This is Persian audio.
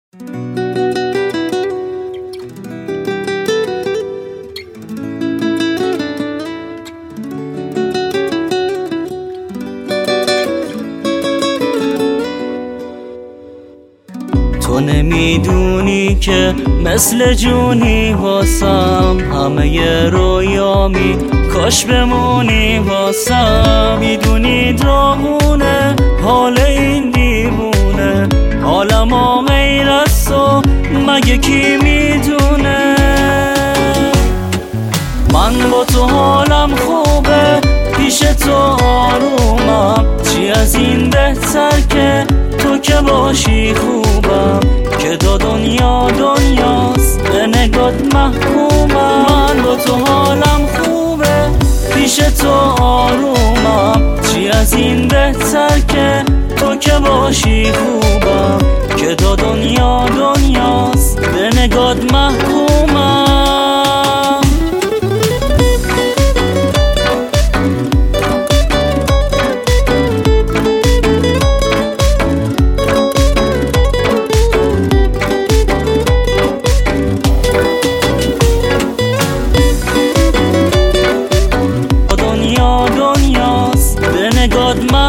تو نمیدونی که مثل جونی واسم، همه رویامی کاش بمونی واسم. میدونی داغونه حال این دیوونه، حالم غیر از تو مگه کی میدونه؟ من با تو حالم خوبه، پیش تو آرومم، چی از این بهتر که تو که باشی خوبم. که دنیا دنیاست به نگات محکومم. من با تو حالم خوبه، پیش تو آرومم، چی از این بهتر که تو که باشی خوبم. که دنیا دنیاست به نگات محکومم. دنیاست به نگات